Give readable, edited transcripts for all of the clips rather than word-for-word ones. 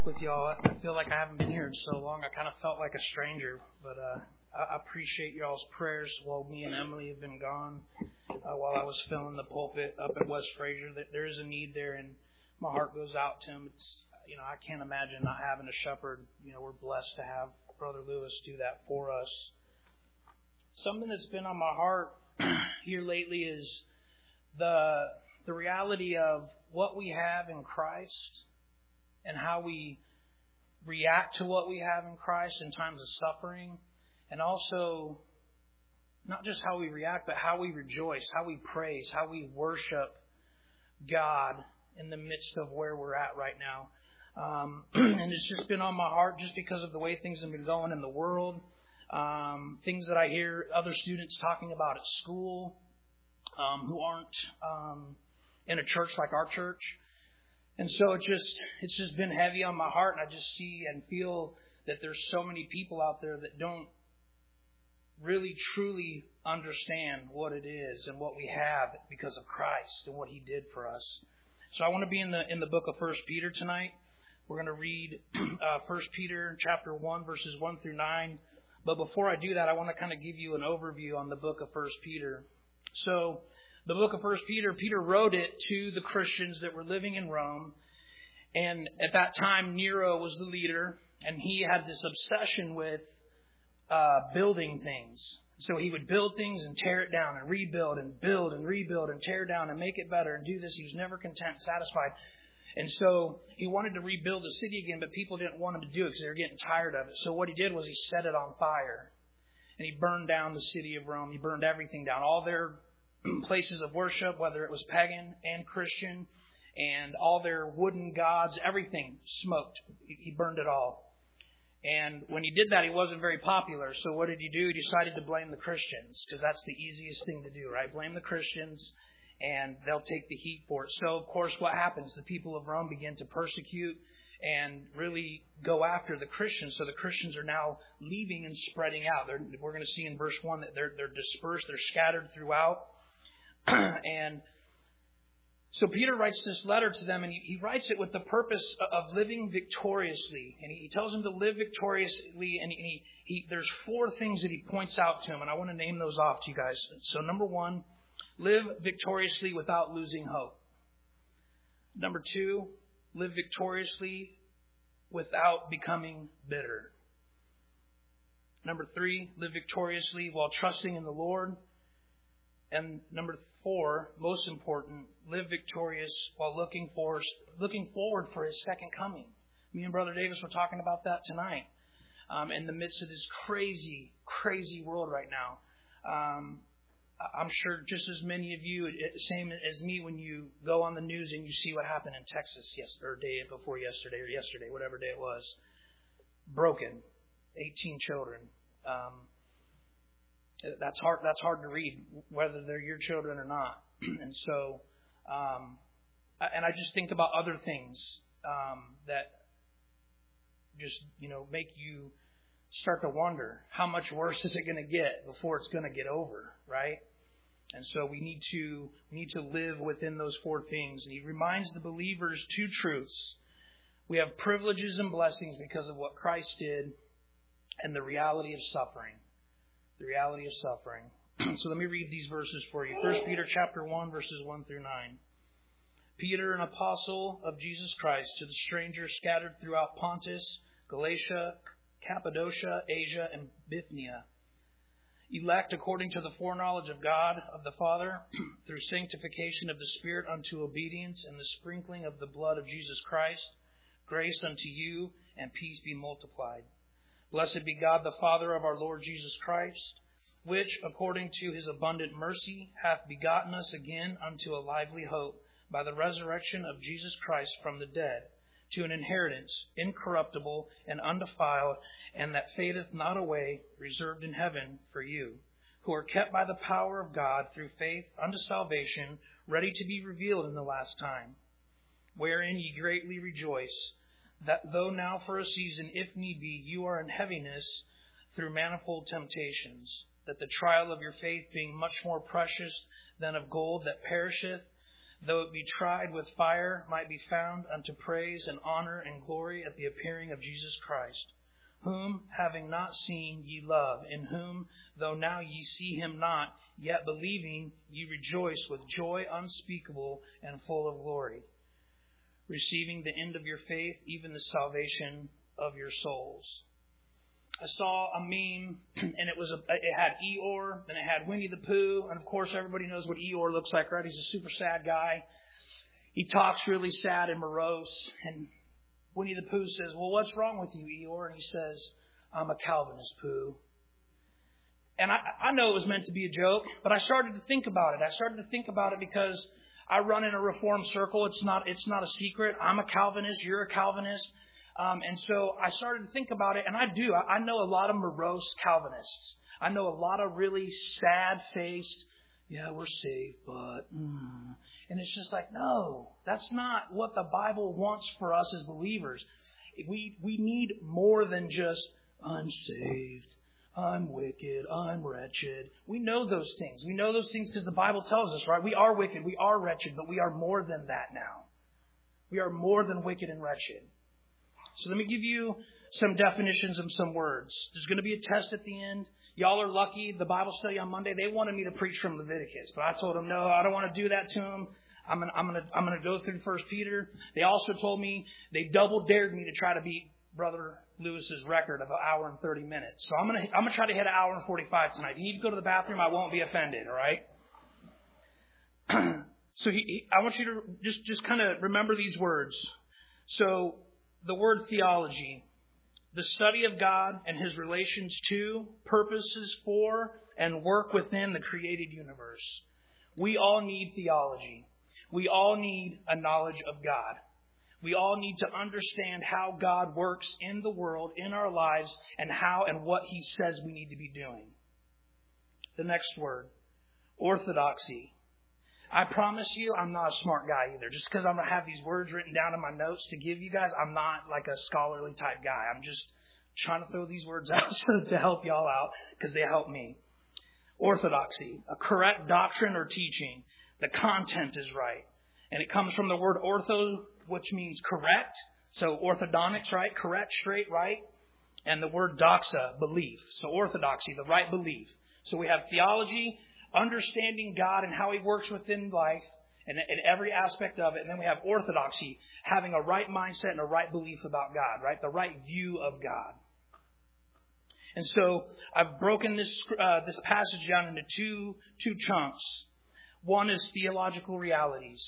With y'all. I feel like I haven't been here in so long. I kind of felt like a stranger, but I appreciate y'all's prayers while me and Emily have been gone. While I was filling the pulpit up at West Fraser, there is a need there, and my heart goes out to him. I can't imagine not having a shepherd. We're blessed to have Brother Lewis do that for us. Something that's been on my heart here lately is the reality of what we have in Christ and how we react to what we have in Christ in times of suffering, and also not just how we react, but how we rejoice, how we praise, how we worship God in the midst of where we're at right now. And it's just been on my heart just because of the way things have been going in the world, things that I hear other students talking about at school who aren't in a church like our church. And so it's just been heavy on my heart, and I just see and feel that there's so many people out there that don't really truly understand what it is and what we have because of Christ and what He did for us. So I want to be in the book of 1 Peter tonight. We're going to read 1 Peter chapter 1, verses 1 through 9. But before I do that, I want to kind of give you an overview on the book of 1 Peter. So the book of 1 Peter, Peter wrote it to the Christians that were living in Rome. And at that time, Nero was the leader, and he had this obsession with building things. So he would build things and tear it down and rebuild and build and rebuild and tear down and make it better and do this. He was never content, satisfied. And so he wanted to rebuild the city again, but people didn't want him to do it because they were getting tired of it. So what he did was he set it on fire. And he burned down the city of Rome. He burned everything down. All their places of worship, whether it was pagan and Christian, and all their wooden gods, everything smoked. He burned it all. And when he did that, he wasn't very popular. So what did he do? He decided to blame the Christians, because that's the easiest thing to do, right? Blame the Christians, and they'll take the heat for it. So, of course, what happens? The people of Rome begin to persecute and really go after the Christians. So the Christians are now leaving and spreading out. We're going to see in verse 1 that they're dispersed, they're scattered throughout. And so Peter writes this letter to them, and he writes it with the purpose of living victoriously. And he tells them to live victoriously, and there's 4 things that he points out to them, and I want to name those off to you guys. So number 1, live victoriously without losing hope. Number 2, live victoriously without becoming bitter. Number 3, live victoriously while trusting in the Lord. And number 4, most important, live victorious while looking forward for His second coming. Me and Brother Davis were talking about that tonight. In the midst of this crazy, crazy world right now. I'm sure just as many of you, same as me, when you go on the news and you see what happened in Texas day before yesterday, or yesterday, whatever day it was, broken, 18 children. That's hard to read, whether they're your children or not. And so, and I just think about other things that just, make you start to wonder, how much worse is it going to get before it's going to get over, right? And so we need to live within those 4 things. And he reminds the believers 2 truths. We have privileges and blessings because of what Christ did, and the reality of suffering. The reality of suffering. So let me read these verses for you. 1 Peter chapter 1, verses 1 through 9. Peter, an apostle of Jesus Christ, to the strangers scattered throughout Pontus, Galatia, Cappadocia, Asia, and Bithynia, elect according to the foreknowledge of God, of the Father, through sanctification of the Spirit unto obedience and the sprinkling of the blood of Jesus Christ, grace unto you and peace be multiplied. Blessed be God, the Father of our Lord Jesus Christ, which, according to His abundant mercy, hath begotten us again unto a lively hope, by the resurrection of Jesus Christ from the dead, to an inheritance incorruptible and undefiled, and that fadeth not away, reserved in heaven for you, who are kept by the power of God through faith unto salvation, ready to be revealed in the last time, wherein ye greatly rejoice, that though now for a season, if need be, you are in heaviness through manifold temptations, that the trial of your faith, being much more precious than of gold that perisheth, though it be tried with fire, might be found unto praise and honor and glory at the appearing of Jesus Christ, whom, having not seen, ye love, in whom, though now ye see him not, yet believing, ye rejoice with joy unspeakable and full of glory, receiving the end of your faith, even the salvation of your souls. I saw a meme, and it had Eeyore, and it had Winnie the Pooh, and of course everybody knows what Eeyore looks like, right? He's a super sad guy. He talks really sad and morose, and Winnie the Pooh says, well, what's wrong with you, Eeyore? And he says, I'm a Calvinist, Pooh. And I know it was meant to be a joke, but I started to think about it. Because I run in a Reformed circle. It's not a secret. I'm a Calvinist. You're a Calvinist. And so I started to think about it, and I do. I know a lot of morose Calvinists. I know a lot of really sad-faced, yeah, we're saved, but... And it's just like, no, that's not what the Bible wants for us as believers. We need more than just, I'm saved, I'm wicked, I'm wretched. We know those things. We know those things because the Bible tells us, right? We are wicked, we are wretched, but we are more than that now. We are more than wicked and wretched. So let me give you some definitions of some words. There's going to be a test at the end. Y'all are lucky. The Bible study on Monday, they wanted me to preach from Leviticus, but I told them, no, I don't want to do that to them. I'm going to go through 1 Peter. They also told me, they double dared me to try to beat Brother Lewis's record of an hour and 30 minutes. So I'm going to try to hit an hour and 45 tonight. If you need to go to the bathroom, I won't be offended, all right? So I want you to just kind of remember these words. So the word theology, the study of God and His relations to, purposes for, and work within the created universe. We all need theology. We all need a knowledge of God. We all need to understand how God works in the world, in our lives, and how and what He says we need to be doing. The next word, orthodoxy. I promise you, I'm not a smart guy either. Just because I'm going to have these words written down in my notes to give you guys, I'm not like a scholarly type guy. I'm just trying to throw these words out to help y'all out because they help me. Orthodoxy, a correct doctrine or teaching. The content is right. And it comes from the word ortho, which means correct. So orthodontics, right? Correct, straight, right? And the word doxa, belief. So orthodoxy, the right belief. So we have theology, understanding God and how He works within life and every aspect of it. And then we have orthodoxy, having a right mindset and a right belief about God, right? The right view of God. And so I've broken this passage down into two chunks. One is theological realities.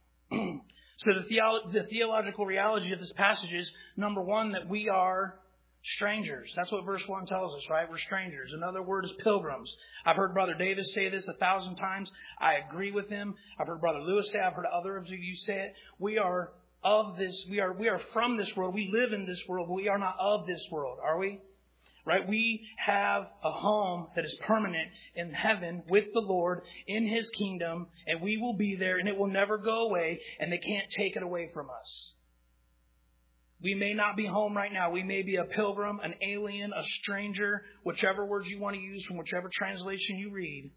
So the theological reality of this passage is, number one, that we are strangers. That's what verse 1 tells us, right? We're strangers. Another word is pilgrims. I've heard Brother Davis say this 1,000 times. I agree with him. I've heard Brother Lewis say, I've heard others of you say it. We are of this. We are from this world. We live in this world, but we are not of this world, are we? Right? We have a home that is permanent in heaven with the Lord in His kingdom, and we will be there, and it will never go away, and they can't take it away from us. We may not be home right now. We may be a pilgrim, an alien, a stranger, whichever words you want to use from whichever translation you read.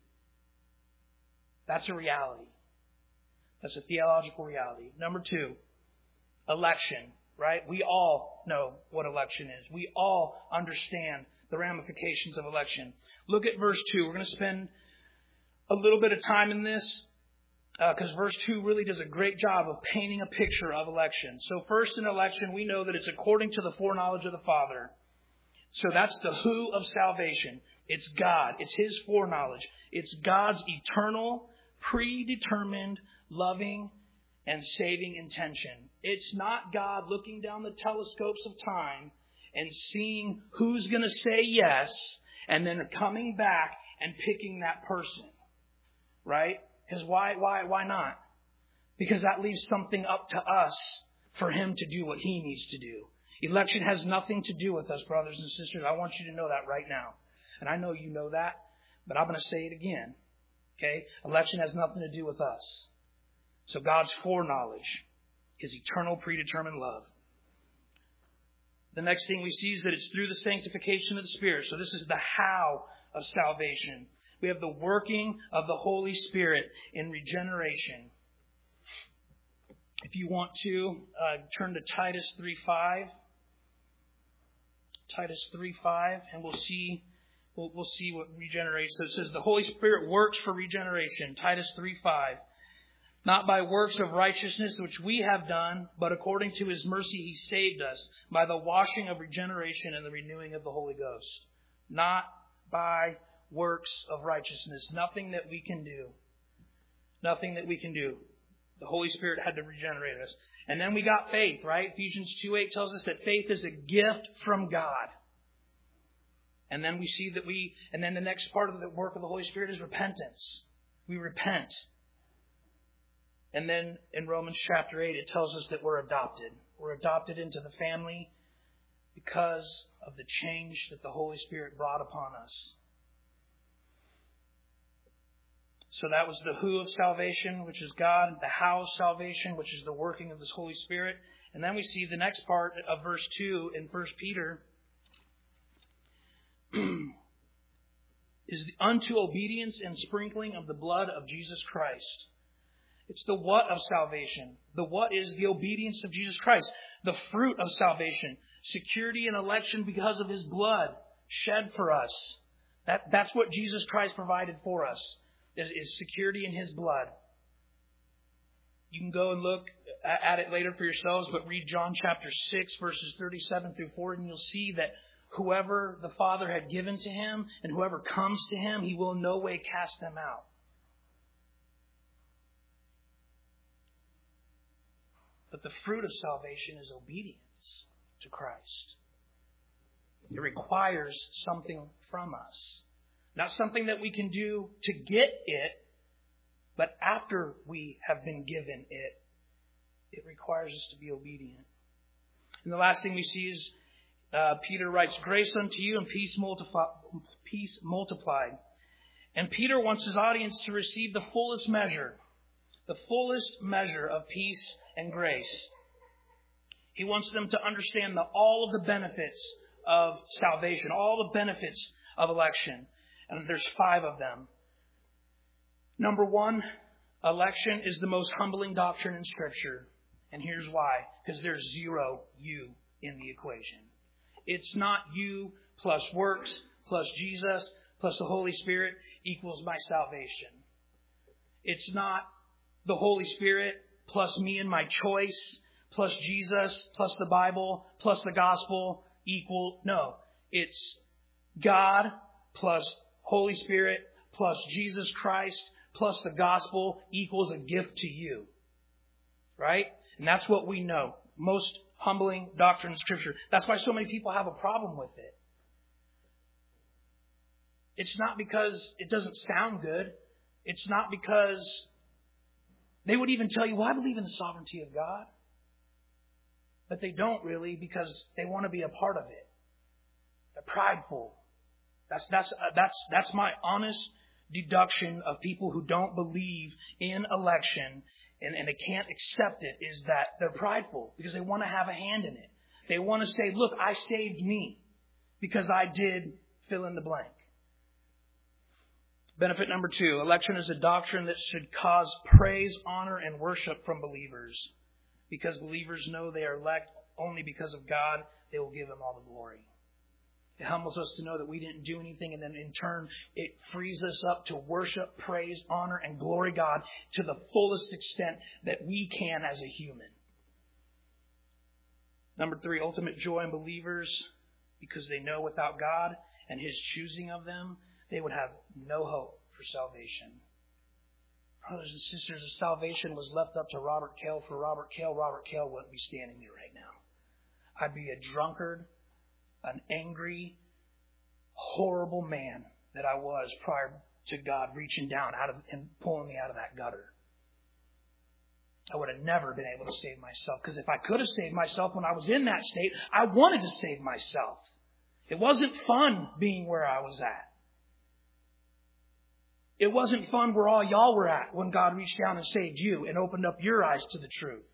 That's a reality. That's a theological reality. Number 2, election. Right? We all know what election is. We all understand the ramifications of election. Look at verse 2. We're going to spend a little bit of time in this because verse 2 really does a great job of painting a picture of election. So first in election, we know that it's according to the foreknowledge of the Father. So that's the who of salvation. It's God. It's His foreknowledge. It's God's eternal, predetermined, loving, and saving intention. It's not God looking down the telescopes of time and seeing who's going to say yes and then coming back and picking that person. Right? Because why not? Because that leaves something up to us for Him to do what He needs to do. Election has nothing to do with us, brothers and sisters. I want you to know that right now. And I know you know that, but I'm going to say it again. Okay? Election has nothing to do with us. So God's foreknowledge, His eternal predetermined love. The next thing we see is that it's through the sanctification of the Spirit. So this is the how of salvation. We have the working of the Holy Spirit in regeneration. If you want to, turn to Titus 3:5. Titus 3:5, and we'll see what regenerates. So it says the Holy Spirit works for regeneration. Titus 3:5. Not by works of righteousness which we have done, but according to His mercy He saved us by the washing of regeneration and the renewing of the Holy Ghost. Not by works of righteousness. Nothing that we can do. Nothing that we can do. The Holy Spirit had to regenerate us. And then we got faith, right? Ephesians 2:8 tells us that faith is a gift from God. And then we see that and then the next part of the work of the Holy Spirit is repentance. We repent. And then in Romans chapter 8, it tells us that we're adopted. We're adopted into the family because of the change that the Holy Spirit brought upon us. So that was the who of salvation, which is God, the how of salvation, which is the working of this Holy Spirit. And then we see the next part of verse 2 in 1 Peter is the unto obedience and sprinkling of the blood of Jesus Christ. It's the what of salvation. The what is the obedience of Jesus Christ. The fruit of salvation. Security and election because of His blood shed for us. That's what Jesus Christ provided for us. Is security in His blood. You can go and look at it later for yourselves, but read John chapter 6, verses 37 through 40, and you'll see that whoever the Father had given to Him and whoever comes to Him, He will in no way cast them out. But the fruit of salvation is obedience to Christ. It requires something from us. Not something that we can do to get it, but after we have been given it, it requires us to be obedient. And the last thing we see is Peter writes, grace unto you and peace multiplied. And Peter wants his audience to receive the fullest measure of peace and grace. He wants them to understand all of the benefits of salvation, all the benefits of election. And there's 5 of them. Number 1, election is the most humbling doctrine in Scripture. And here's why. Because there's 0 you in the equation. It's not you plus works, plus Jesus, plus the Holy Spirit equals my salvation. It's not the Holy Spirit plus me and my choice, plus Jesus, plus the Bible, plus the gospel equal. No, it's God plus Holy Spirit plus Jesus Christ plus the gospel equals a gift to you. Right? And that's what we know. Most humbling doctrine in Scripture. That's why so many people have a problem with it. It's not because it doesn't sound good. It's not because they would even tell you, well, I believe in the sovereignty of God. But they don't really because they want to be a part of it. They're prideful. That's my honest deduction of people who don't believe in election and they can't accept it, is that they're prideful because they want to have a hand in it. They want to say, look, I saved me because I did fill in the blank. Benefit number 2, election is a doctrine that should cause praise, honor, and worship from believers. Because believers know they are elect only because of God, they will give Him all the glory. It humbles us to know that we didn't do anything, and then in turn, it frees us up to worship, praise, honor, and glory God to the fullest extent that we can as a human. Number 3, ultimate joy in believers, because they know without God and His choosing of them, they would have no hope for salvation. Brothers and sisters, if salvation was left up to Robert Cale for Robert Cale wouldn't be standing here right now. I'd be a drunkard, an angry, horrible man that I was prior to God reaching down and pulling me out of that gutter. I would have never been able to save myself, because if I could have saved myself when I was in that state, I wanted to save myself. It wasn't fun being where I was at. It wasn't fun where all y'all were at when God reached down and saved you and opened up your eyes to the truth.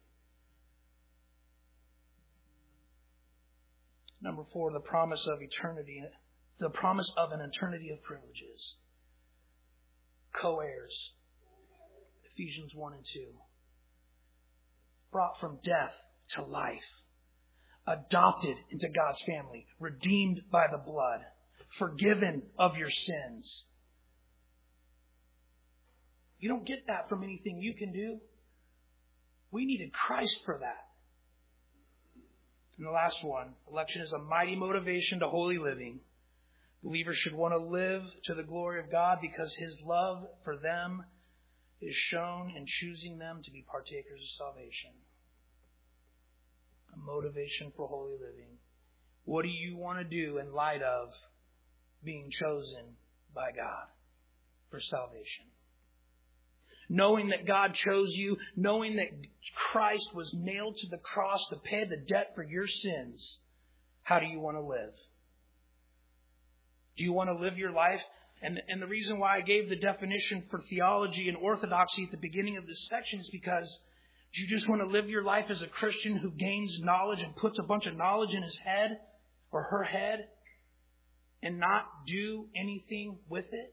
Number 4, the promise of eternity, the promise of an eternity of privileges. Co-heirs. Ephesians 1 and 2. brought from death to life, adopted into God's family, redeemed by the blood, forgiven of your sins. You don't get that from anything you can do. We needed Christ for that. And the last one, election is a mighty motivation to holy living. Believers should want to live to the glory of God because His love for them is shown in choosing them to be partakers of salvation. A motivation for holy living. What do you want to do in light of being chosen by God for salvation? Knowing that God chose you, knowing that Christ was nailed to the cross to pay the debt for your sins, how do you want to live? Do you want to live your life? And the reason why I gave the definition for theology and orthodoxy at the beginning of this section is because do you just want to live your life as a Christian who gains knowledge and puts a bunch of knowledge in his head or her head and not do anything with it?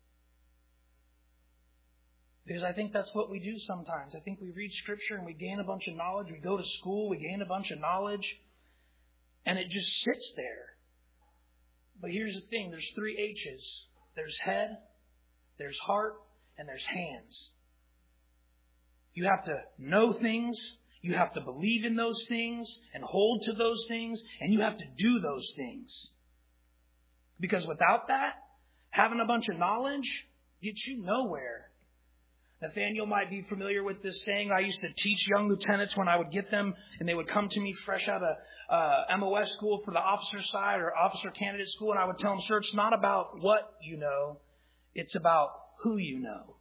Because I think that's what we do sometimes. I think we read Scripture and we gain a bunch of knowledge. We go to school, we gain a bunch of knowledge, and it just sits there. But here's the thing. There's 3 H's. There's head, there's heart, and there's hands. You have to know things, you have to believe in those things, and hold to those things, and you have to do those things. Because without that, having a bunch of knowledge gets you nowhere. Nathaniel might be familiar with this saying. I used to teach young lieutenants when I would get them and they would come to me fresh out of MOS school for the officer side or officer candidate school. And I would tell them, sir, it's not about what you know. It's about who you know.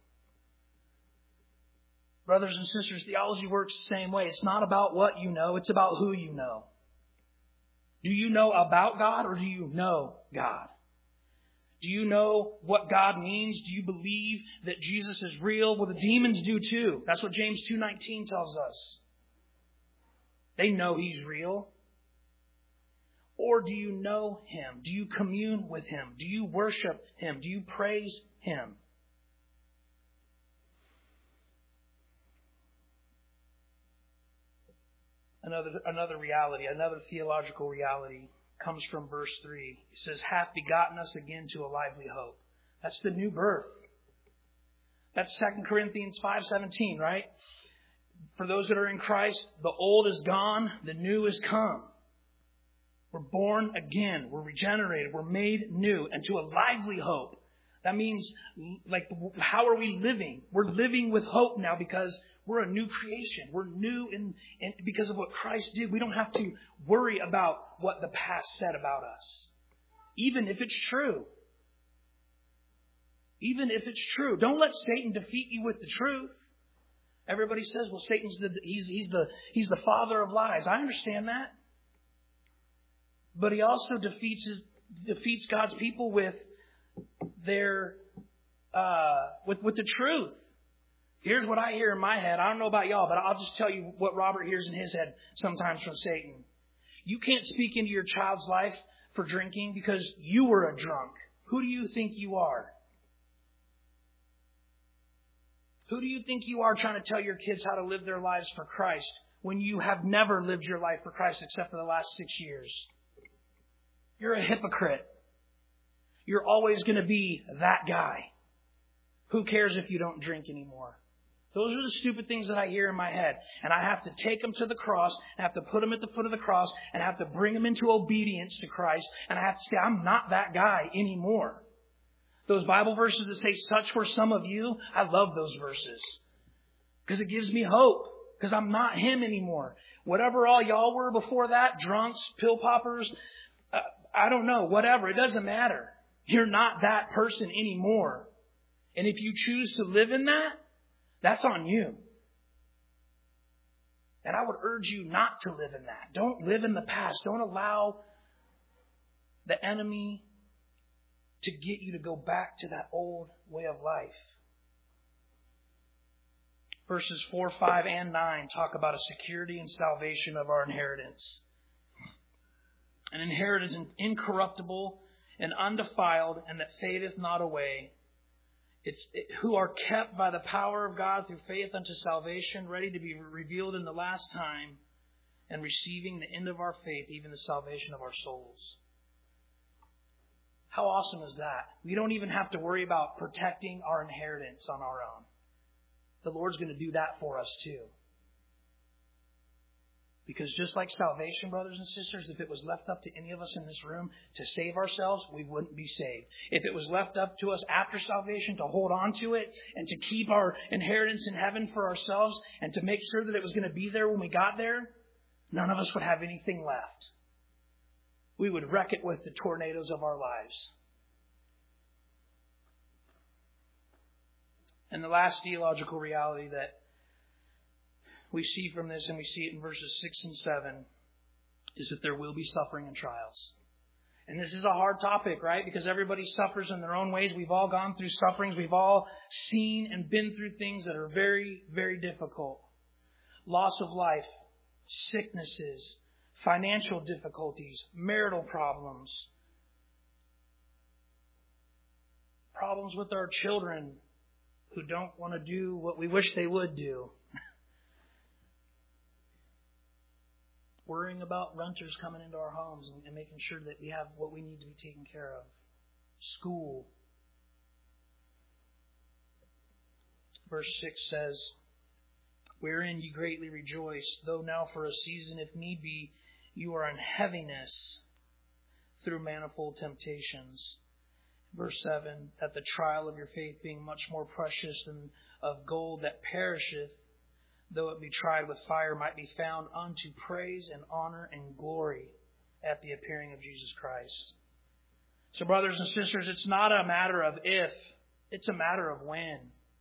Brothers and sisters, theology works the same way. It's not about what you know. It's about who you know. Do you know about God or do you know God? Do you know what God means? Do you believe that Jesus is real? Well, the demons do too. That's what James 2:19 tells us. They know He's real. Or do you know Him? Do you commune with Him? Do you worship Him? Do you praise Him? Another reality, another theological reality comes from verse 3. It says, hath begotten us again to a lively hope. That's the new birth. That's 2 Corinthians 5:17, right? For those that are in Christ, the old is gone, the new is come. We're born again. We're regenerated. We're made new and to a lively hope. That means, how are we living? We're living with hope now because we're a new creation. We're new in because of what Christ did. We don't have to worry about what the past said about us. Even if it's true. Even if it's true. Don't let Satan defeat you with the truth. Everybody says, well, Satan's he's the father of lies. I understand that. But he also defeats God's people with their with the truth. Here's what I hear in my head. I don't know about y'all, but I'll just tell you what Robert hears in his head sometimes from Satan. You can't speak into your child's life for drinking because you were a drunk. Who do you think you are? Who do you think you are trying to tell your kids how to live their lives for Christ when you have never lived your life for Christ except for the last 6 years? You're a hypocrite. You're always going to be that guy. Who cares if you don't drink anymore? Those are the stupid things that I hear in my head. And I have to take them to the cross. I have to put them at the foot of the cross. And I have to bring them into obedience to Christ. And I have to say, I'm not that guy anymore. Those Bible verses that say, such were some of you, I love those verses. Because it gives me hope. Because I'm not him anymore. Whatever all y'all were before that, drunks, pill poppers, I don't know, whatever. It doesn't matter. You're not that person anymore. And if you choose to live in that, that's on you. And I would urge you not to live in that. Don't live in the past. Don't allow the enemy to get you to go back to that old way of life. Verses 4, 5, and 9 talk about a security and salvation of our inheritance. An inheritance incorruptible and undefiled, and that fadeth not away, who are kept by the power of God through faith unto salvation, ready to be revealed in the last time, and receiving the end of our faith, even the salvation of our souls. How awesome is that? We don't even have to worry about protecting our inheritance on our own. The Lord's going to do that for us too. Because just like salvation, brothers and sisters, if it was left up to any of us in this room to save ourselves, we wouldn't be saved. If it was left up to us after salvation to hold on to it and to keep our inheritance in heaven for ourselves and to make sure that it was going to be there when we got there, none of us would have anything left. We would wreck it with the tornadoes of our lives. And the last theological reality that we see from this, and we see it in verses 6 and 7, is that there will be suffering and trials. And this is a hard topic, right? Because everybody suffers in their own ways. We've all gone through sufferings. We've all seen and been through things that are very, very difficult. Loss of life, sicknesses, financial difficulties, marital problems, problems with our children who don't want to do what we wish they would do. Worrying about renters coming into our homes and making sure that we have what we need to be taken care of. School. Verse 6 says, wherein ye greatly rejoice, though now for a season, if need be, you are in heaviness through manifold temptations. Verse 7, that the trial of your faith being much more precious than of gold that perisheth, though it be tried with fire, might be found unto praise and honor and glory at the appearing of Jesus Christ. So brothers and sisters, it's not a matter of if, it's a matter of when.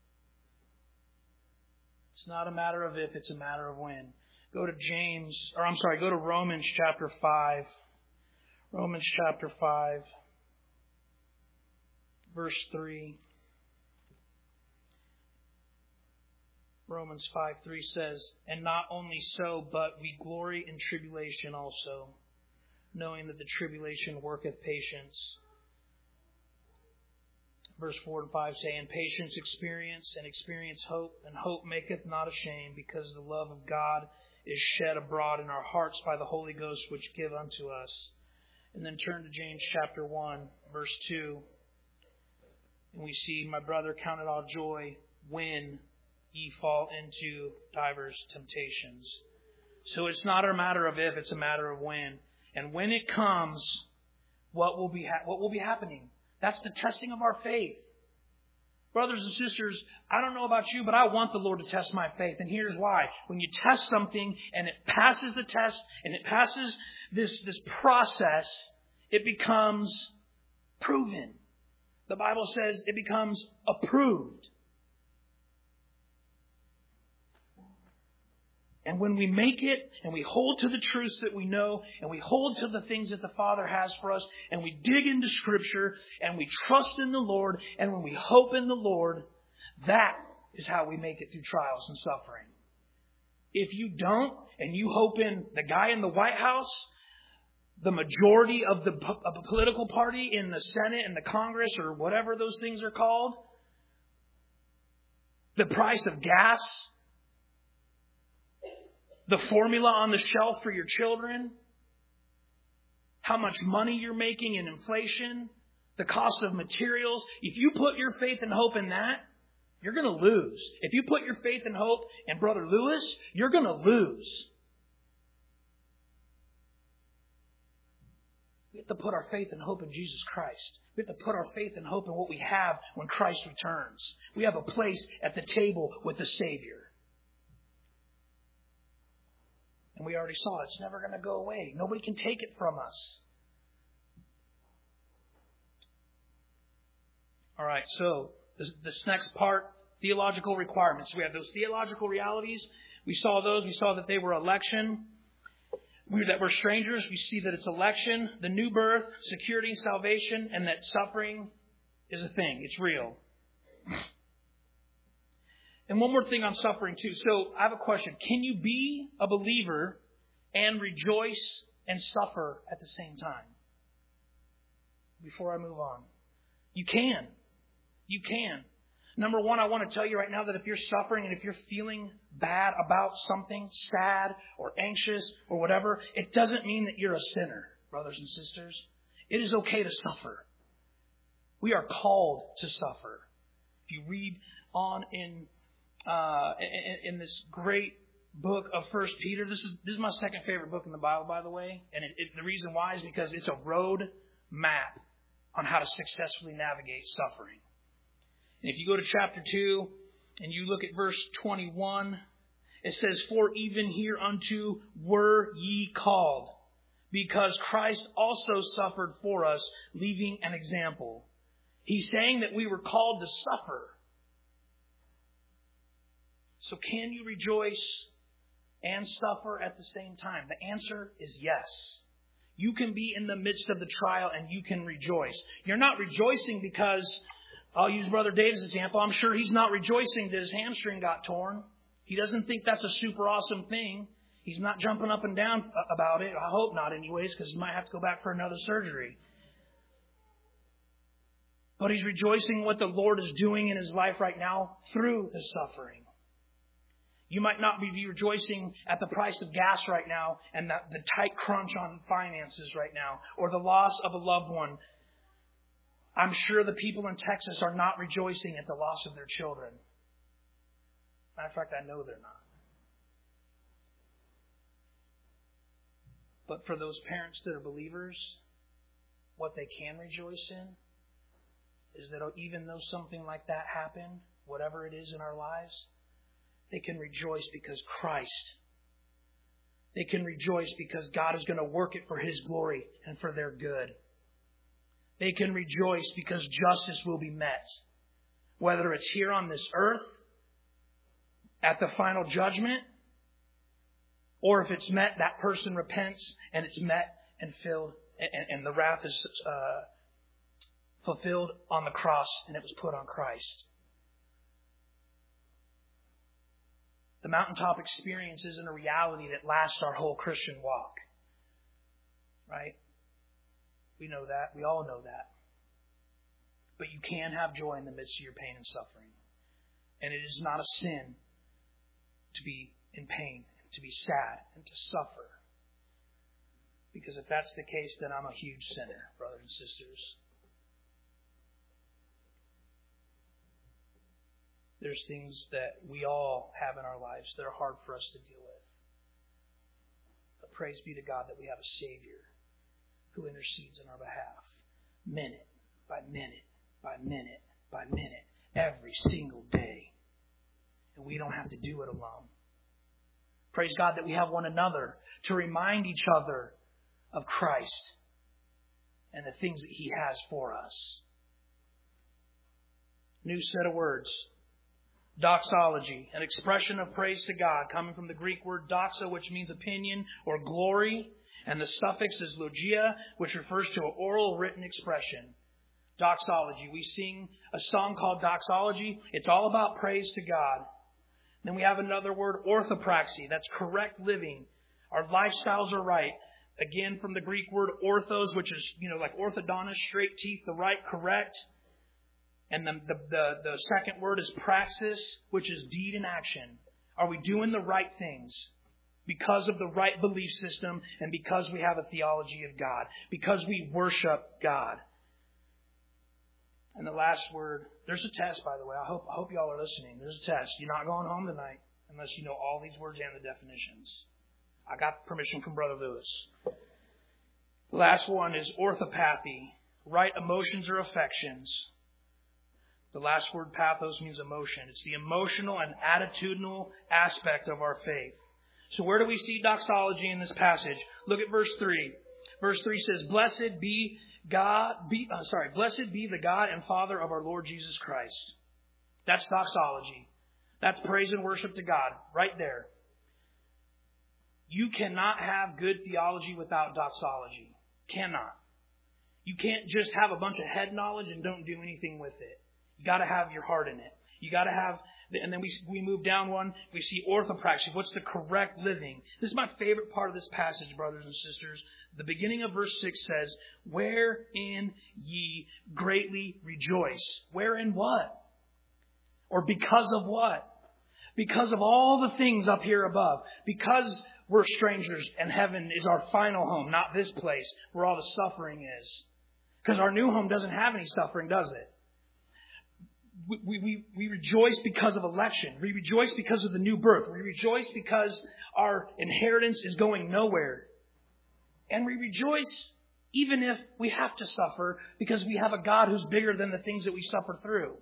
It's not a matter of if, it's a matter of when. Go to Romans chapter 5. Romans chapter 5, verse 3. Romans 5:3 says, and not only so, but we glory in tribulation also, knowing that the tribulation worketh patience. Verse 4 and 5 say, and patience experience, and experience hope, and hope maketh not ashamed, because the love of God is shed abroad in our hearts by the Holy Ghost, which give unto us. And then turn to James chapter 1, verse 2. And we see, my brother, count it all joy when ye fall into divers temptations. So it's not a matter of if, it's a matter of when. And when it comes, what will be happening? That's the testing of our faith. Brothers and sisters, I don't know about you, but I want the Lord to test my faith. And here's why. When you test something and it passes the test and it passes this process, it becomes proven. The Bible says it becomes approved. And when we make it and we hold to the truths that we know and we hold to the things that the Father has for us and we dig into Scripture and we trust in the Lord and when we hope in the Lord, that is how we make it through trials and suffering. If you don't and you hope in the guy in the White House, the majority of the political party in the Senate and the Congress or whatever those things are called, the price of gas, the formula on the shelf for your children, how much money you're making in inflation, the cost of materials. If you put your faith and hope in that, you're going to lose. If you put your faith and hope in Brother Lewis, you're going to lose. We have to put our faith and hope in Jesus Christ. We have to put our faith and hope in what we have when Christ returns. We have a place at the table with the Savior. And we already saw it's never going to go away. Nobody can take it from us. All right, so this next part, theological requirements. We have those theological realities. We saw those. We saw that they were election. That we're strangers. We see that it's election, the new birth, security and salvation, and that suffering is a thing. It's real. And one more thing on suffering too. So I have a question. Can you be a believer and rejoice and suffer at the same time? Before I move on. You can. You can. Number one, I want to tell you right now that if you're suffering and if you're feeling bad about something, sad or anxious or whatever, it doesn't mean that you're a sinner, brothers and sisters. It is okay to suffer. We are called to suffer. If you read on in this great book of 1 Peter, this is my second favorite book in the Bible, by the way. And the reason why is because it's a road map on how to successfully navigate suffering. And if you go to chapter 2 and you look at verse 21, it says, "For even hereunto were ye called, because Christ also suffered for us, leaving an example." He's saying that we were called to suffer. So can you rejoice and suffer at the same time? The answer is yes. You can be in the midst of the trial and you can rejoice. You're not rejoicing because, I'll use Brother Dave as an example. I'm sure he's not rejoicing that his hamstring got torn. He doesn't think that's a super awesome thing. He's not jumping up and down about it. I hope not anyways, because he might have to go back for another surgery. But he's rejoicing what the Lord is doing in his life right now through the suffering. You might not be rejoicing at the price of gas right now and the tight crunch on finances right now or the loss of a loved one. I'm sure the people in Texas are not rejoicing at the loss of their children. Matter of fact, I know they're not. But for those parents that are believers, what they can rejoice in is that even though something like that happened, whatever it is in our lives, they can rejoice because Christ. They can rejoice because God is going to work it for His glory and for their good. They can rejoice because justice will be met. Whether it's here on this earth, at the final judgment, or if it's met, that person repents and it's met and filled, and the wrath is fulfilled on the cross and it was put on Christ. The mountaintop experience isn't a reality that lasts our whole Christian walk. Right? We know that. We all know that. But you can have joy in the midst of your pain and suffering. And it is not a sin to be in pain, to be sad, and to suffer. Because if that's the case, then I'm a huge sinner, brothers and sisters. There's things that we all have in our lives that are hard for us to deal with. But praise be to God that we have a Savior who intercedes on our behalf. Minute by minute by minute by minute. Every single day. And we don't have to do it alone. Praise God that we have one another to remind each other of Christ and the things that He has for us. New set of words. Doxology, an expression of praise to God, coming from the Greek word doxa, which means opinion or glory, and the suffix is logia, which refers to an oral written expression. Doxology. We sing a song called Doxology. It's all about praise to God. Then we have another word, orthopraxy. That's correct living. Our lifestyles are right. Again, from the Greek word orthos, which is, like orthodontist, straight teeth, the right, correct. And the second word is praxis, which is deed and action. Are we doing the right things? Because of the right belief system and because we have a theology of God. Because we worship God. And the last word, there's a test, by the way. I hope y'all are listening. There's a test. You're not going home tonight unless you know all these words and the definitions. I got permission from Brother Lewis. The last one is orthopathy, right emotions or affections. The last word, pathos, means emotion. It's the emotional and attitudinal aspect of our faith. So where do we see doxology in this passage? Look at verse 3. Verse 3 says, Blessed be the God and Father of our Lord Jesus Christ. That's doxology. That's praise and worship to God, right there. You cannot have good theology without doxology. Cannot. You can't just have a bunch of head knowledge and don't do anything with it. You got to have your heart in it. You got to have, and then we move down one. We see orthopraxy. What's the correct living? This is my favorite part of this passage, brothers and sisters. The beginning of verse 6 says, Wherein ye greatly rejoice. Wherein what? Or because of what? Because of all the things up here above. Because we're strangers and heaven is our final home, not this place where all the suffering is. Because our new home doesn't have any suffering, does it? We rejoice because of election. We rejoice because of the new birth. We rejoice because our inheritance is going nowhere. And we rejoice even if we have to suffer because we have a God who's bigger than the things that we suffer through.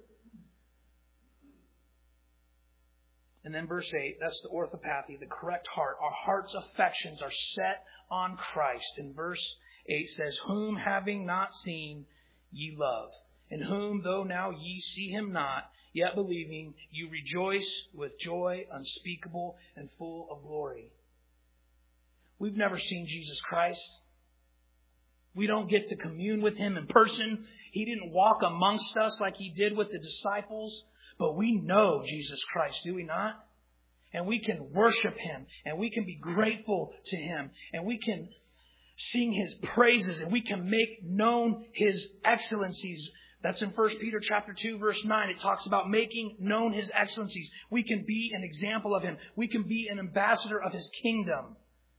And then verse 8, that's the orthopathy, the correct heart. Our heart's affections are set on Christ. And verse 8 says, whom having not seen ye love, in whom though now ye see him not, yet believing, you rejoice with joy unspeakable and full of glory. We've never seen Jesus Christ. We don't get to commune with him in person. He didn't walk amongst us like he did with the disciples. But we know Jesus Christ, do we not? And we can worship him. And we can be grateful to him. And we can sing his praises. And we can make known his excellencies. That's in 1 Peter chapter 2, verse 9. It talks about making known his excellencies. We can be an example of him. We can be an ambassador of his kingdom.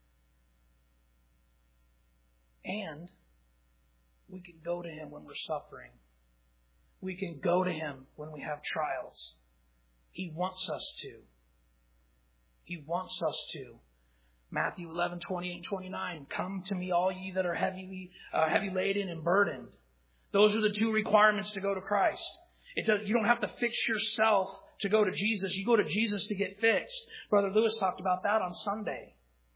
And we can go to him when we're suffering. We can go to him when we have trials. He wants us to. He wants us to. Matthew 11, 28 and 29. Come to me, all ye that are heavy laden and burdened. Those are the two requirements to go to Christ. You don't have to fix yourself to go to Jesus. You go to Jesus to get fixed. Brother Lewis talked about that on Sunday.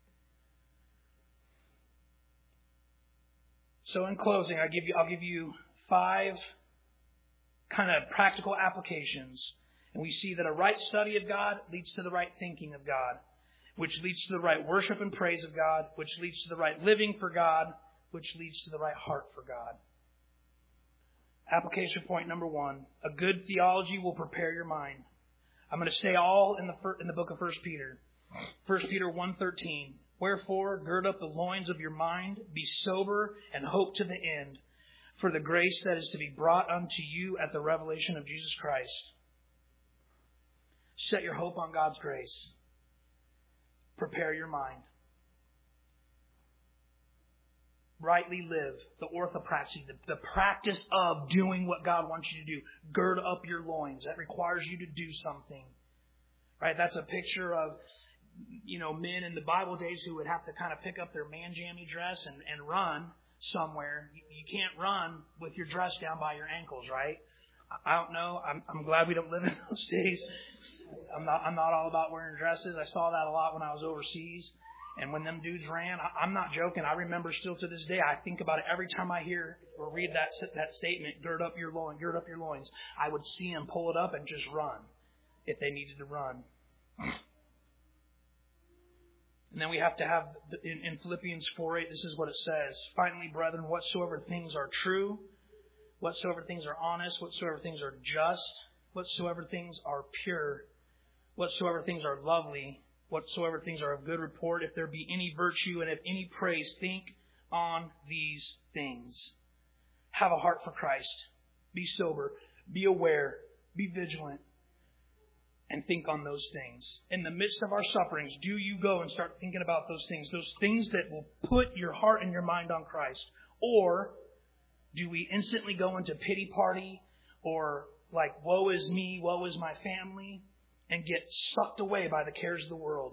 So in closing, I'll give you 5 kind of practical applications. And we see that a right study of God leads to the right thinking of God, which leads to the right worship and praise of God, which leads to the right living for God, which leads to the right heart for God. Application point number 1, a good theology will prepare your mind. I'm going to stay all in the book of 1 Peter. 1 Peter 1:13. Wherefore, gird up the loins of your mind, be sober, and hope to the end, for the grace that is to be brought unto you at the revelation of Jesus Christ. Set your hope on God's grace. Prepare your mind. Rightly live the orthopraxy, the practice of doing what God wants you to do. Gird up your loins. That requires you to do something. Right? That's a picture of, men in the Bible days who would have to kind of pick up their man-jammy dress and run somewhere. You can't run with your dress down by your ankles, right? I don't know. I'm glad we don't live in those days. I'm not all about wearing dresses. I saw that a lot when I was overseas. And when them dudes ran, I'm not joking. I remember still to this day, I think about it every time I hear or read that statement, gird up your loins, gird up your loins. I would see them pull it up and just run if they needed to run. And then we have to have, in Philippians 4:8, this is what it says. Finally, brethren, whatsoever things are true, whatsoever things are honest, whatsoever things are just, whatsoever things are pure, whatsoever things are lovely, whatsoever things are of good report, if there be any virtue and if any praise, think on these things. Have a heart for Christ. Be sober. Be aware. Be vigilant. And think on those things. In the midst of our sufferings, do you go and start thinking about those things that will put your heart and your mind on Christ? Or do we instantly go into pity party or like, woe is me, woe is my family, and get sucked away by the cares of the world,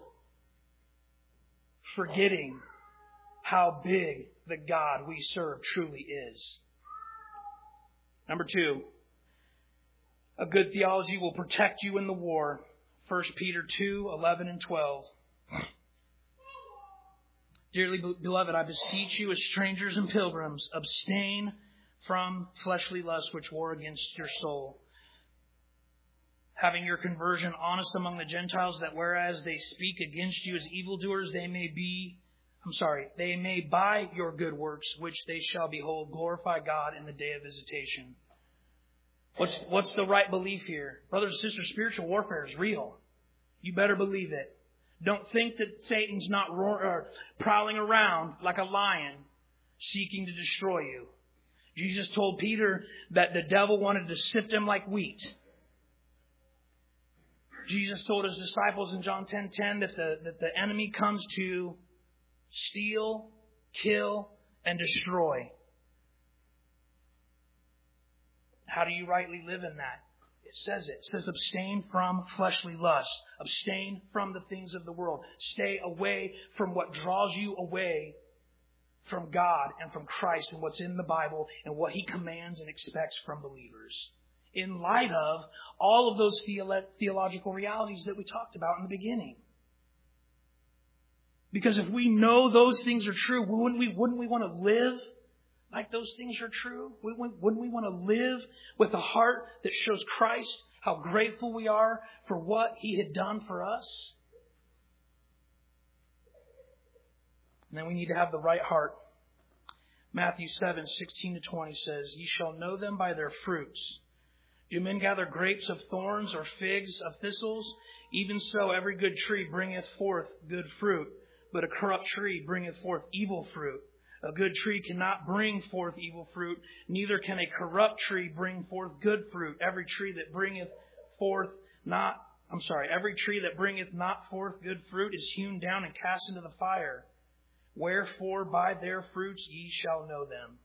forgetting how big the God we serve truly is? Number 2, a good theology will protect you in the war. 1 Peter 2:11 and 12. Dearly beloved, I beseech you as strangers and pilgrims, abstain from fleshly lusts which war against your soul. Having your conversion honest among the Gentiles, that whereas they speak against you as evildoers, they may by your good works, which they shall behold, glorify God in the day of visitation. What's the right belief here? Brothers and sisters, spiritual warfare is real. You better believe it. Don't think that Satan's not prowling around like a lion seeking to destroy you. Jesus told Peter that the devil wanted to sift him like wheat. Jesus told his disciples in John 10:10 that the enemy comes to steal, kill, and destroy. How do you rightly live in that? It says it. It says abstain from fleshly lust. Abstain from the things of the world. Stay away from what draws you away from God and from Christ and what's in the Bible and what He commands and expects from believers. In light of all of those theological realities that we talked about in the beginning. Because if we know those things are true, wouldn't we want to live like those things are true? Wouldn't we want to live with a heart that shows Christ, how grateful we are for what He had done for us? And then we need to have the right heart. Matthew 7:16-20 says, "Ye shall know them by their fruits. Do men gather grapes of thorns or figs of thistles? Even so, every good tree bringeth forth good fruit, but a corrupt tree bringeth forth evil fruit. A good tree cannot bring forth evil fruit, neither can a corrupt tree bring forth good fruit. Every tree that bringeth not forth good fruit is hewn down and cast into the fire. Wherefore by their fruits ye shall know them."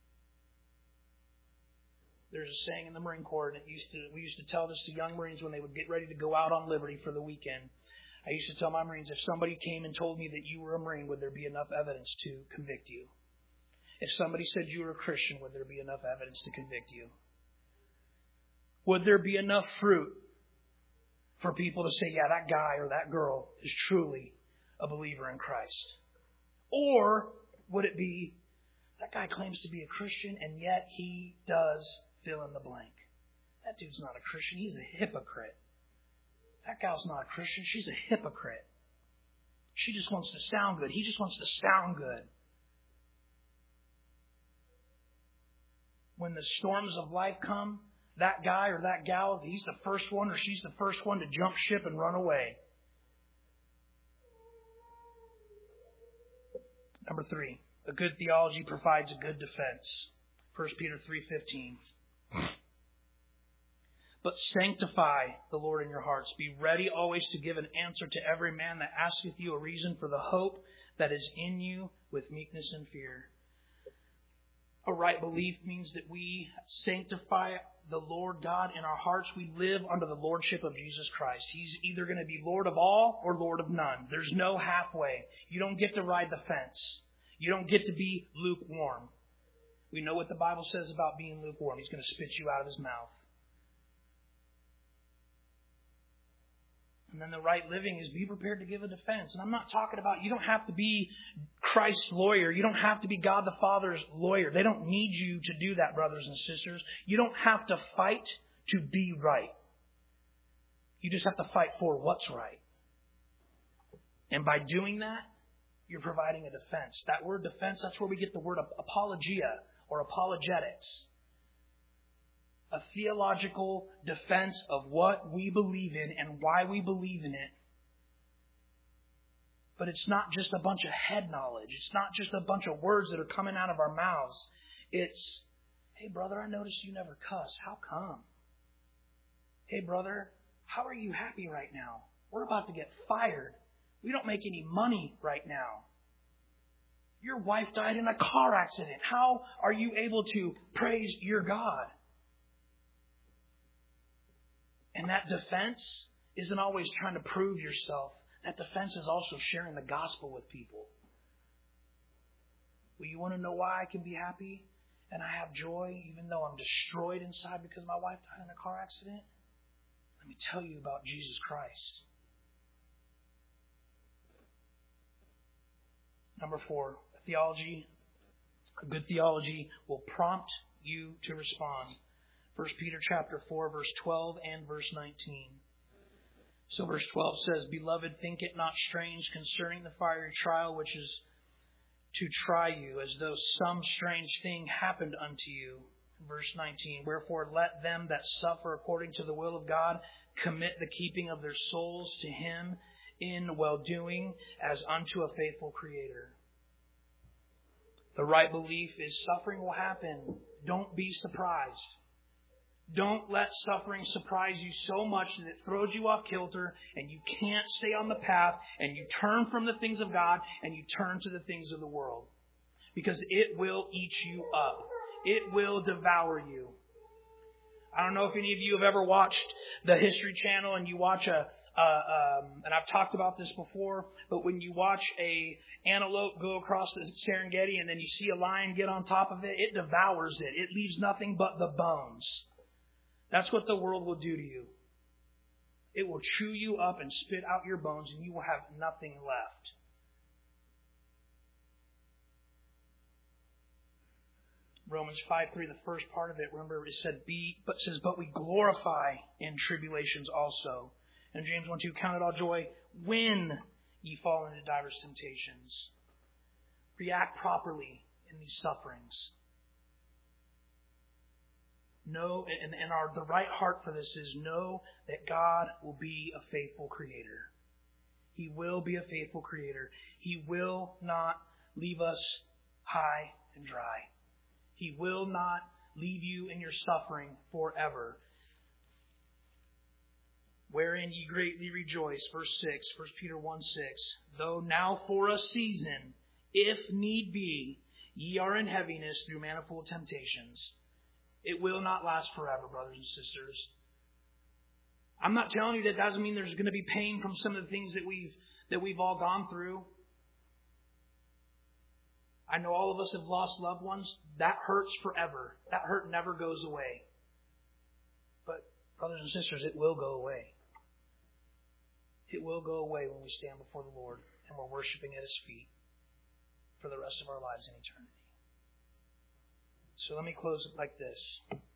There's a saying in the Marine Corps, and we used to tell this to young Marines when they would get ready to go out on liberty for the weekend. I used to tell my Marines, if somebody came and told me that you were a Marine, would there be enough evidence to convict you? If somebody said you were a Christian, would there be enough evidence to convict you? Would there be enough fruit for people to say, yeah, that guy or that girl is truly a believer in Christ? Or would it be, that guy claims to be a Christian and yet he does fill in the blank? That dude's not a Christian, he's a hypocrite. That gal's not a Christian. She's a hypocrite. She just wants to sound good. He just wants to sound good. When the storms of life come, that guy or that gal, he's the first one or she's the first one to jump ship and run away. Number 3, a good theology provides a good defense. 1 Peter 3:15. "But sanctify the Lord in your hearts. Be ready always to give an answer to every man that asketh you a reason for the hope that is in you with meekness and fear." A right belief means that we sanctify the Lord God in our hearts. We live under the lordship of Jesus Christ. He's either going to be Lord of all or Lord of none. There's no halfway. You don't get to ride the fence. You don't get to be lukewarm. We know what the Bible says about being lukewarm. He's going to spit you out of His mouth. And then the right living is be prepared to give a defense. And I'm not talking about, you don't have to be Christ's lawyer. You don't have to be God the Father's lawyer. They don't need you to do that, brothers and sisters. You don't have to fight to be right. You just have to fight for what's right. And by doing that, you're providing a defense. That word defense, that's where we get the word apologia or apologetics. A theological defense of what we believe in and why we believe in it. But it's not just a bunch of head knowledge. It's not just a bunch of words that are coming out of our mouths. It's, hey, brother, I noticed you never cuss. How come? Hey, brother, how are you happy right now? We're about to get fired. We don't make any money right now. Your wife died in a car accident. How are you able to praise your God? And that defense isn't always trying to prove yourself. That defense is also sharing the gospel with people. Well, you want to know why I can be happy and I have joy even though I'm destroyed inside because my wife died in a car accident? Let me tell you about Jesus Christ. Number 4, a good theology will prompt you to respond. 1 Peter chapter 4, verse 12 and verse 19. So verse 12 says, "Beloved, think it not strange concerning the fiery trial which is to try you, as though some strange thing happened unto you." Verse 19, "Wherefore let them that suffer according to the will of God commit the keeping of their souls to Him in well-doing as unto a faithful Creator." The right belief is suffering will happen. Don't be surprised. Don't let suffering surprise you so much that it throws you off kilter and you can't stay on the path and you turn from the things of God and you turn to the things of the world. Because it will eat you up. It will devour you. I don't know if any of you have ever watched the History Channel and you watch and I've talked about this before, but when you watch a antelope go across the Serengeti and then you see a lion get on top of it, it devours it. It leaves nothing but the bones. That's what the world will do to you. It will chew you up and spit out your bones and you will have nothing left. Romans 5:3, the first part of it, remember it said, but we glorify in tribulations also. And James 1:2, count it all joy when ye fall into diverse temptations. React properly in these sufferings. Know, and the right heart for this is know that God will be a faithful creator. He will be a faithful creator. He will not leave us high and dry. He will not leave you in your suffering forever. Wherein ye greatly rejoice, verse 6, 1 Peter 1:6. Though now for a season, if need be, ye are in heaviness through manifold temptations. It will not last forever, brothers and sisters. I'm not telling you that doesn't mean there's going to be pain from some of the things that we've all gone through. I know all of us have lost loved ones. That hurts forever. That hurt never goes away. But, brothers and sisters, it will go away. It will go away when we stand before the Lord and we're worshiping at His feet for the rest of our lives in eternity. So let me close it like this.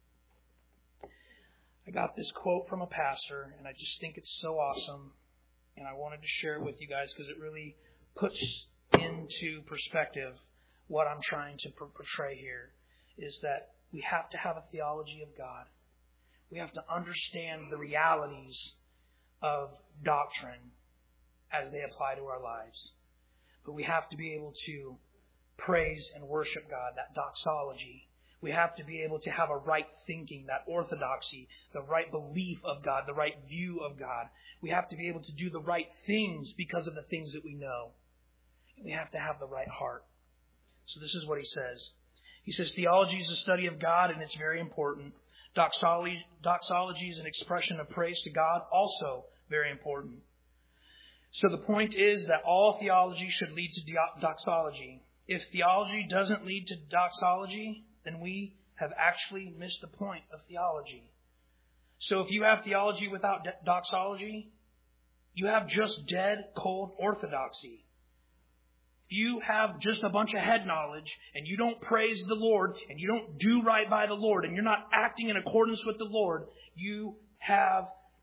I got this quote from a pastor, and I just think it's so awesome. And I wanted to share it with you guys because it really puts into perspective what I'm trying to portray here. Is that we have to have a theology of God. We have to understand the realities of doctrine as they apply to our lives. But we have to be able to praise and worship God, that doxology. We have to be able to have a right thinking, that orthodoxy, the right belief of God, the right view of God. We have to be able to do the right things because of the things that we know. We have to have the right heart. So this is what he says. He says, theology is a study of God, and it's very important. Doxology is an expression of praise to God, also very important. So the point is that all theology should lead to doxology. If theology doesn't lead to doxology, then we have actually missed the point of theology. So if you have theology without doxology, you have just dead, cold orthodoxy. If you have just a bunch of head knowledge and you don't praise the Lord and you don't do right by the Lord and you're not acting in accordance with the Lord, you have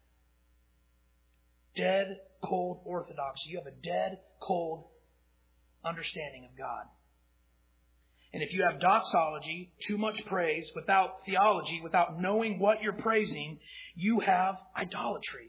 dead, cold orthodoxy. You have a dead, cold understanding of God. And if you have doxology, too much praise, without theology, without knowing what you're praising, you have idolatry.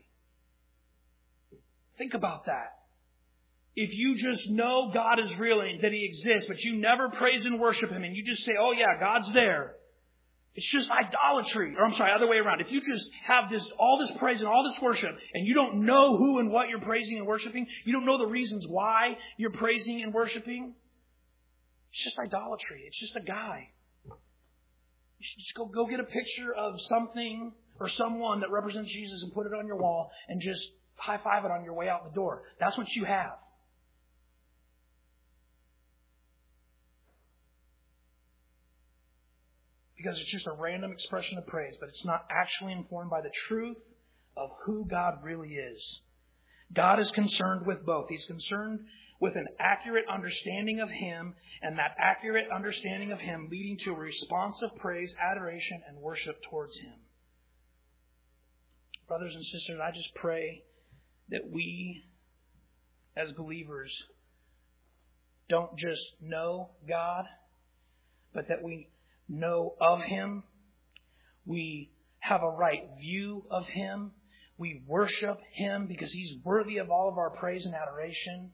Think about that. If you just know God is real and that He exists, but you never praise and worship Him, and you just say, oh yeah, God's there, it's just idolatry. Or I'm sorry, other way around. If you just have all this praise and all this worship, and you don't know who and what you're praising and worshiping, you don't know the reasons why you're praising and worshiping, it's just idolatry. It's just a guy. You should just go get a picture of something or someone that represents Jesus and put it on your wall and just high five it on your way out the door. That's what you have. Because it's just a random expression of praise, but it's not actually informed by the truth of who God really is. God is concerned with both. He's concerned with an accurate understanding of Him, and that accurate understanding of Him leading to a response of praise, adoration, and worship towards Him. Brothers and sisters, I just pray that we, as believers, don't just know God, but that we know of Him. We have a right view of Him. We worship Him because He's worthy of all of our praise and adoration.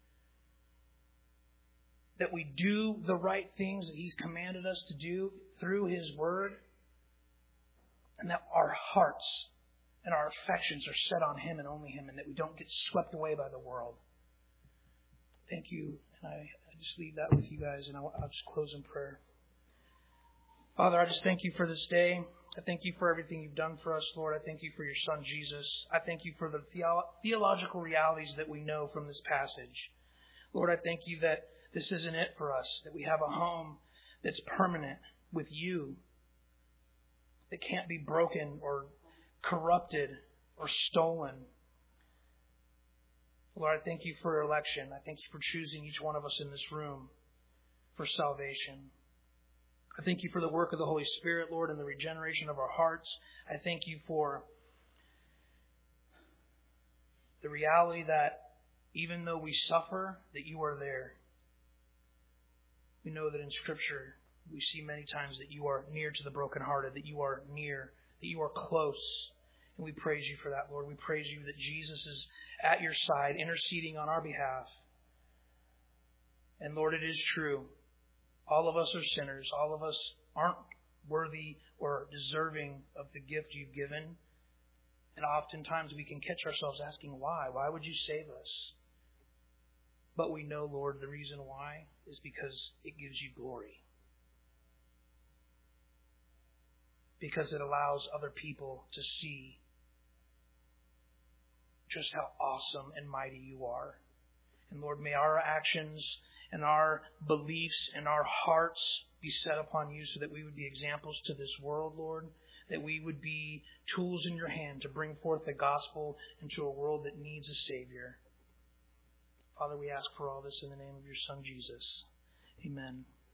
That we do the right things that He's commanded us to do through His Word. and that our hearts and our affections are set on Him and only Him, and that we don't get swept away by the world. Thank you. And I just leave that with you guys, and I'll just close in prayer. Father, I just thank you for this day. I thank you for everything you've done for us, Lord. I thank you for your Son, Jesus. I thank you for the theological realities that we know from this passage. Lord, I thank you that this isn't it for us, that we have a home that's permanent with you, that can't be broken or corrupted or stolen. Lord, I thank you for election. I thank you for choosing each one of us in this room for salvation. I thank you for the work of the Holy Spirit, Lord, and the regeneration of our hearts. I thank you for the reality that even though we suffer, that you are there. We know that in Scripture we see many times that you are near to the brokenhearted, that you are near, that you are close. And we praise you for that, Lord. We praise you that Jesus is at your side, interceding on our behalf. And Lord, it is true. All of us are sinners. All of us aren't worthy or deserving of the gift you've given. And oftentimes we can catch ourselves asking, why? Why would you save us? But we know, Lord, the reason why is because it gives you glory. Because it allows other people to see just how awesome and mighty you are. And Lord, may our actions and our beliefs and our hearts be set upon you so that we would be examples to this world, Lord. That we would be tools in your hand to bring forth the gospel into a world that needs a Savior. Father, we ask for all this in the name of your Son, Jesus. Amen.